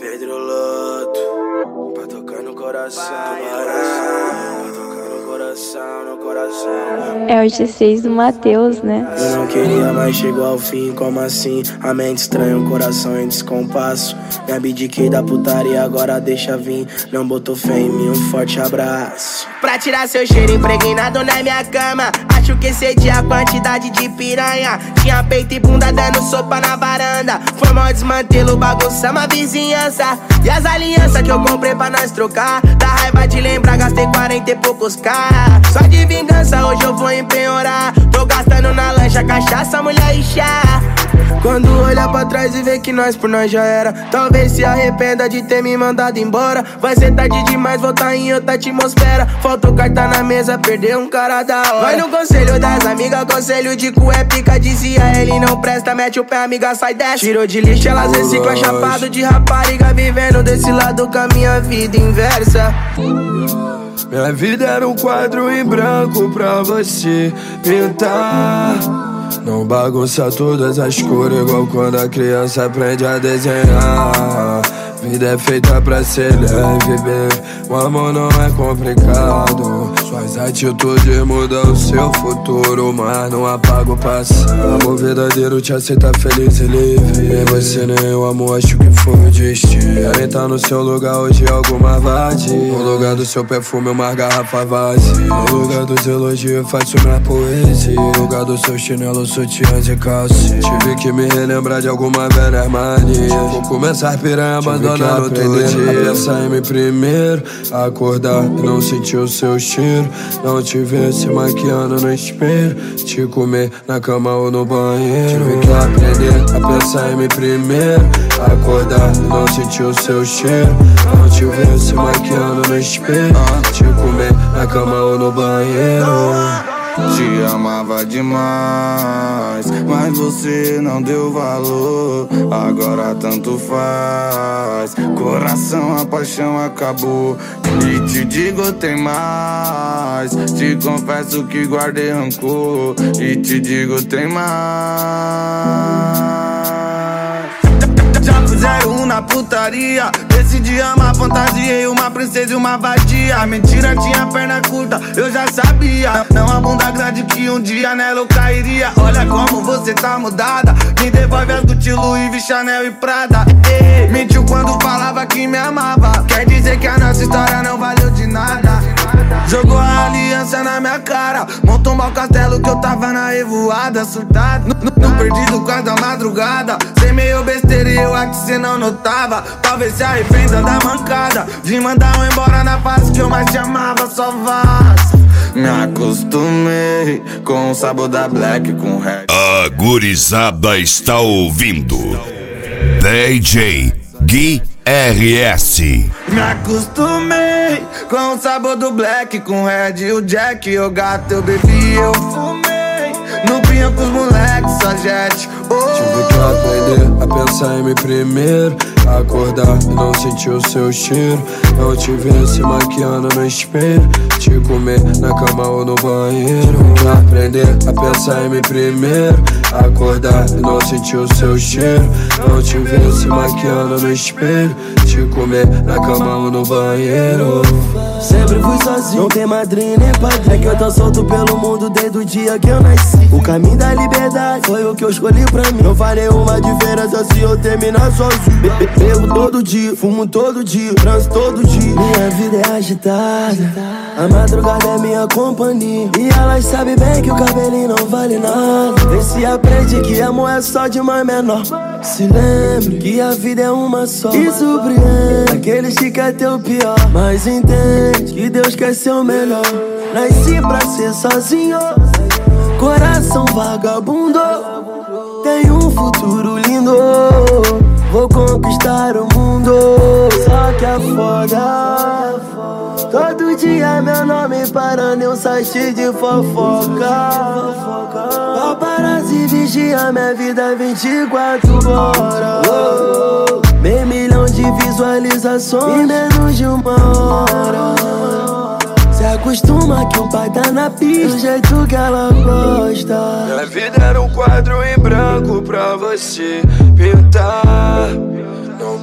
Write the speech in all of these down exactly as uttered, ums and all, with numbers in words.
Pedro Loto, pra tocar no coração, pra tocar no coração, no coração. É o G seis do Matheus, né? Eu não queria, mas chegou ao fim, como assim? A mente estranha, o coração em descompasso. Me abdiquei da putaria, agora deixa vir. Não botou fé em mim, um forte abraço. Pra tirar seu cheiro impregnado na minha cama, acho que excedi a quantidade de piranha. Tinha peito e bunda dando sopa na varanda. Foi mal desmantelo, bagunçamos a vizinhança. E as alianças que eu comprei pra nós trocar, dá raiva de lembrar, gastei quarenta e poucos k. Só de vingança hoje eu vou empenhorar. Tô gastando na lancha, cachaça, mulher e chá. Quando olha pra trás e vê que nós por nós já era, talvez se arrependa de ter me mandado embora. Vai ser tarde demais, voltar em outra atmosfera. Faltou carta na mesa, perdeu um cara da hora. Vai no conselho das amigas, conselho de cu é pica. Dizia ele não presta, mete o pé, amiga, sai dessa. Tirou de lixo, elas reciclam, chapado de rapariga. Vivendo desse lado com a minha vida inversa. Minha vida era um quadro em branco pra você pintar. Não bagunça todas as cores, igual quando a criança aprende a desenhar. Vida é feita pra ser leve, baby. O amor não é complicado. Suas atitudes mudam o seu futuro, mas não apaga o passado. Amor verdadeiro te aceita feliz e livre. E você nem eu amo, acho que foi o destino. Querem tá no seu lugar hoje alguma vadia. No lugar do seu perfume uma garrafa vazia. No lugar dos elogios faço minha poesia. No lugar do seu chinelo, sutiãs e calcinha. Tive que me relembrar de alguma velha mania. Vou começar piranha, abandonar no todo dia. A pensar em mim primeiro, acordar e não sentir o seu cheiro. Não te ver se maquiando no espelho, te comer na cama ou no banheiro. Tive que aprender a pensar em mim primeiro, acordar e não sentir o seu cheiro. Não te ver se maquiando no espelho, te comer na cama ou no banheiro. Te amava demais, mas você não deu valor. Agora tanto faz, coração, a paixão acabou. E te digo tem mais, te confesso que guardei rancor. E te digo tem mais. Já fizeram um na putaria, decidi amar, fantasiei uma princesa e uma vadia. A mentira tinha perna curta, eu já sabia. Não a bunda grande que um dia nela eu cairia. Olha como você tá mudada, me devolve as Gucci, Louis V, Chanel e Prada. Ei, mentiu quando falava que me amava, quer dizer que a nossa história não valeu de nada. Jogou a aliança na minha cara, montou um mau castelo que eu tava na revoada. Surtado, no, no, no perdido quase da madrugada. Cê meio besteira e eu acho que cê não notava. Talvez se arrependa da mancada de mandar eu embora na fase que eu mais te amava. Só vaza. Me acostumei com o sabor da black com reggae. A gurizada está ouvindo D J Gui R S. Me acostumei com o sabor do black com red e o jack. Eu gato, eu bebi, eu fumei no pinho com os moleques, só jet. Oh. Tive que aprender a pensar em mim primeiro, acordar e não sentir o seu cheiro. Não te ver se maquiando no espelho, te comer na cama ou no banheiro. Tive que aprender a pensar em mim primeiro, acordar e não sentir o seu cheiro. Não te ver se maquiando no espelho, te comer na cama ou no banheiro. Sempre fui sozinho, não tem madrinha nem padrinho. É que eu tô solto pelo mundo desde o dia que eu nasci. O caminho da liberdade foi o que eu escolhi pra mim. Não farei uma diferença se eu terminar sozinho. Be -be Bebo todo dia, fumo todo dia, transo todo dia. Minha vida é agitada, a madrugada é minha companhia. E elas sabem bem que o cabelinho não vale nada. Vê se aprende que amor é só de mais menor. Se lembre que a vida é uma só. E surpreende aqueles que querem ter o pior, mas entende que Deus quer ser o melhor. Nasci pra ser sozinho, coração vagabundo. Tenho um futuro lindo, vou conquistar o mundo. Só que é foda, todo dia meu nome parando em um site de fofoca. Paparazzi vigia minha vida vinte e quatro horas. Meio milhão de visualizações em menos de uma hora. Se acostuma que o pai tá na pista do jeito que ela gosta. Minha vida era um quadro em branco pra você pintar. Não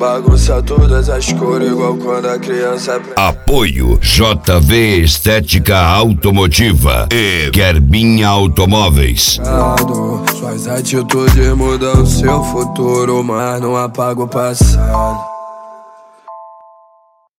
bagunça todas as cores igual quando a criança aprende. Apoio J V Estética Automotiva e Guerbinha Automóveis. Suas atitudes mudam seu futuro, mas não apaga o passado.